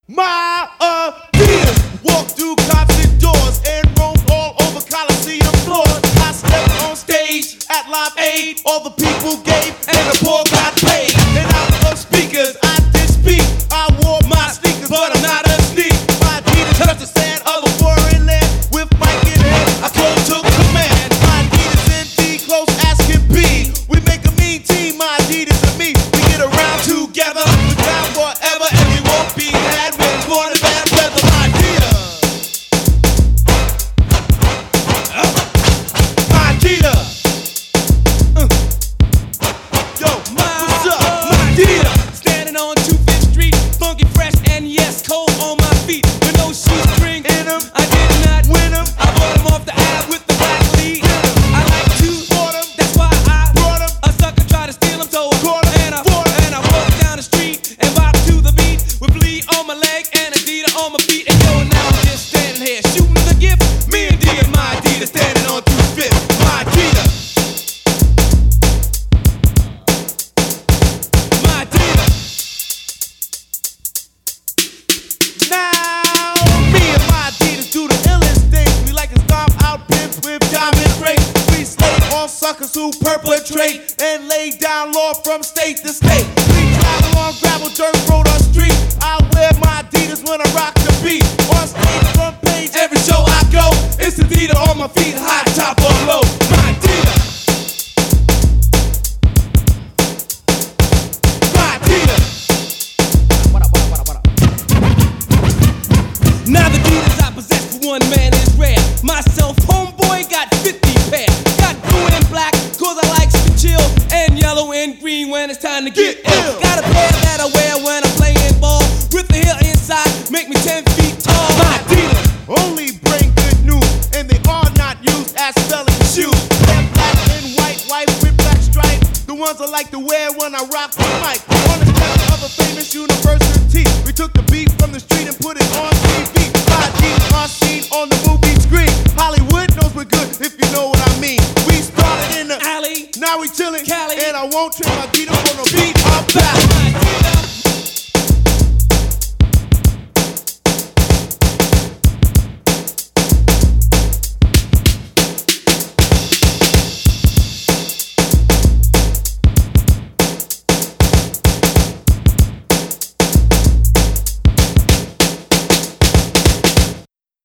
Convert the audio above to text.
My Adidas walk through concert doors and roam all over Coliseum floors. I stepped on stage at Live Aid. All the people gave and the poor got paid. And out of speakers, I did speak. I wore my sneakers, but I'm not a sneak. My Adidas touched the sand of a foreign land. With mic in hand, I close took command. My Adidas indeed close as can be. We make a mean team, my Adidas and me. We get around together, we're down forever, and we won't be had. Born in bad weather, my Adidas. My Adidas. Yo, what's up? My Adidas. Standing on 25th Street, funky, fresh, and yes, cold on my feet. With no shoestring in them, I did not win them. I bought them off the ad with the black lead. I like to bought them, that's why I brought them. A sucker tried to steal them, so I caught them. And I walked down the street and bopped to the beat with bleed on my leg and Adidas on my feet. And yo, now I'm just standing here shooting the gift. Me and D and my Adidas standing on 25th. My Adidas. My Adidas. Now me and my Adidas do the illest things. We like to stomp out pimps with diamond rings. We slay all suckers who perpetrate and lay down law from state to state. We travel on gravel, dirt road, or street. I wear my Adidas when I rock the beat. On stage, front page, every show I go. It's Adidas on my feet, high top or low. My Adidas. My Adidas. Now the Adidas I possess for one man is rare. Myself, homeboy, got 50 pair. Got blue and black, cause I like to chill. And yellow and green when it's time to get ill. Got a pair that I wear when I'm playing ball. With the heel inside, make me 10 feet tall. My Adidas only bring good news, and they are not used as selling shoes. They're black and white with black stripes. The ones I like to wear when I rock the mic. On the steps of a famous university, we took the beat from the street and put it on TV. My Adidas are seen on the movie screen. Hollywood knows we're good, if you know what I mean. We started in the alley, now we chillin', Cali, and I won't trade my Adidas for no beat or back.